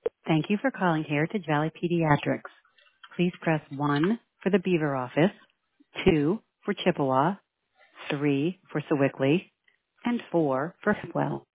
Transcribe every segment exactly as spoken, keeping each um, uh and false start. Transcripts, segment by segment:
Thank you for calling Heritage Valley Pediatrics. Please press one for the Beaver office, two for Chippewa, three for Sewickley, and four for Hopewell.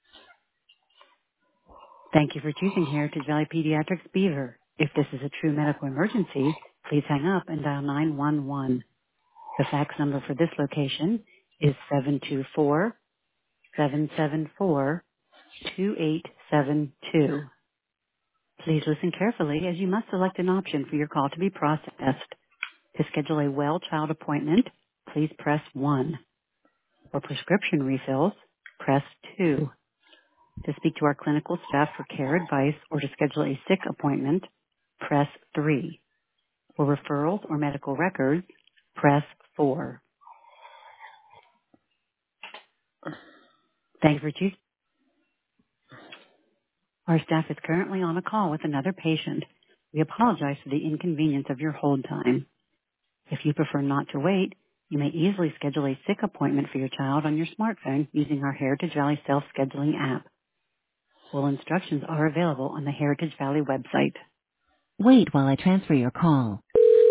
Thank you for choosing Heritage Valley Pediatrics Beaver. If this is a true medical emergency, please hang up and dial nine one one. The fax number for this location is seven two four, seven seven four, two eight seven two. Please listen carefully as you must select an option for your call to be processed. To schedule a well child appointment, please press one. For prescription refills, press two. To speak to our clinical staff for care advice or to schedule a sick appointment, press three. For referrals or medical records, press four. Thank you for choosing. Our staff is currently on a call with another patient. We apologize for the inconvenience of your hold time. If you prefer not to wait, you may easily schedule a sick appointment for your child on your smartphone using our Heritage Valley self-scheduling app. Full instructions are available on the Heritage Valley website. Wait while I transfer your call.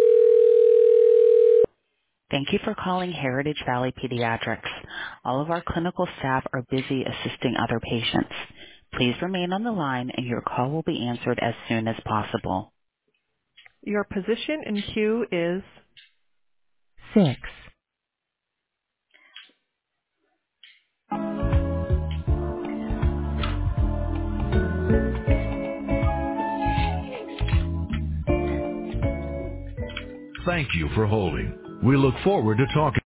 Thank you for calling Heritage Valley Pediatrics. All of our clinical staff are busy assisting other patients. Please remain on the line and your call will be answered as soon as possible. Your position in queue is Six. Thank you for holding. We look forward to talking.